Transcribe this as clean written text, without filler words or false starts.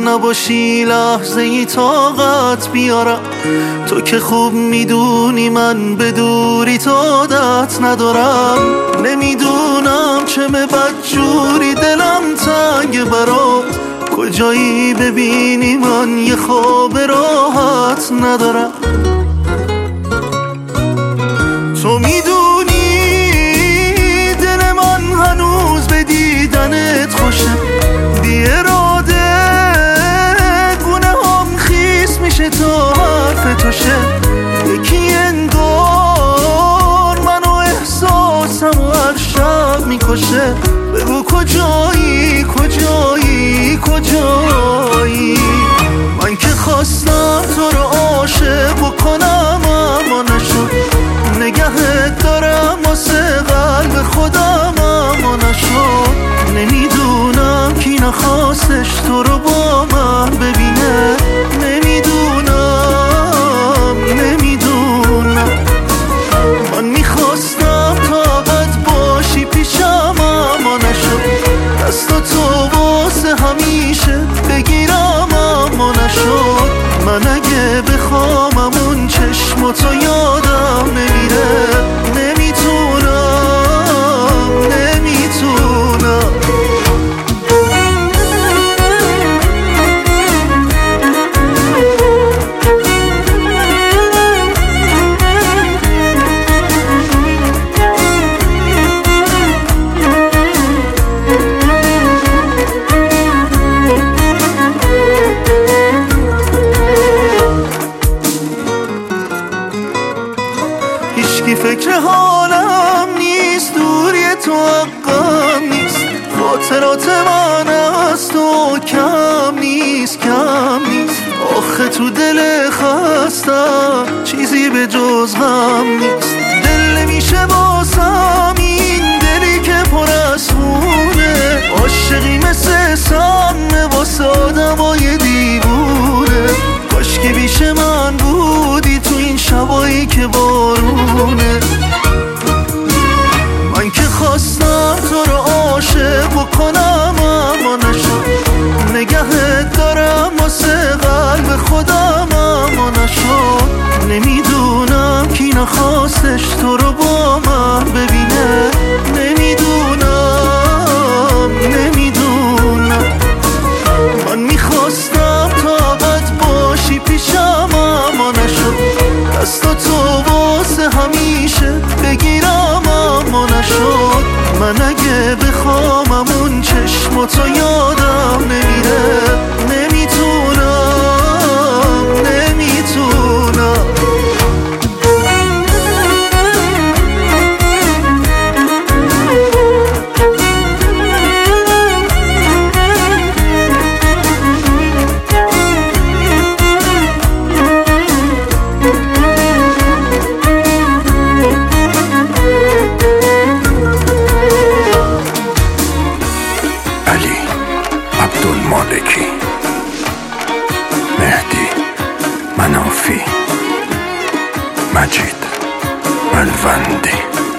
نباشی لحظه ای طاقت بیارم. تو که خوب میدونی من به دوری تو عادت ندارم. نمیدونم چمه بدجوری دلم تنگ برات. کجایی ببینی من یه خواب راحت ندارم. تو میدونی دل من هنوز به دیدنت خوشه. بی اراده گونه هم خیس میشه تا حرف توشه. یکی انگار منو احساسم و هر شب میکشه. بگو کجایی کجایی کجایی. من که خواستم تو رو عاشق بکنم اما نشد. نگهت دارم واسه قلب خودم اما نشد. نمیدونم کی نخواستش تو رو با من ببینه. نمیدونم من میخواستم طاقت باشی پیشم اما نشد. دستاتو واسه همیشه بگیرم اما نشد. من اگه بخوام اون چشماتو یادم نمیره. نمیتونم فکر حالم نیست. دوری تو حقم نیست. خاطرات من از تو کم نیست کم نیست. آخه تو دل خستم چیزی به جز غم نیست. دل نمیشه باسم این دلی که پر از خونه. عاشقی مثل سم واسه آدمای دیوونه. کاش که بیش من بودی تو این شبایی که بارونه. من که خواستم تو رو عاشق بکنم اما نشد. نگهت دارم واسه قلب خودم اما نشد. نمیدونم کی نخواستش تو رو با من ببینه. نمیدونم من میخواستم طاقت باشی پیشم اما نشد. دستاتو واسه همیشه بگیرم اما نشد. من اگه بخوام اون چشماتو یادم نمیره. نمیتونم عبدالمالکی، مهدی منافی، مجید ملوندی.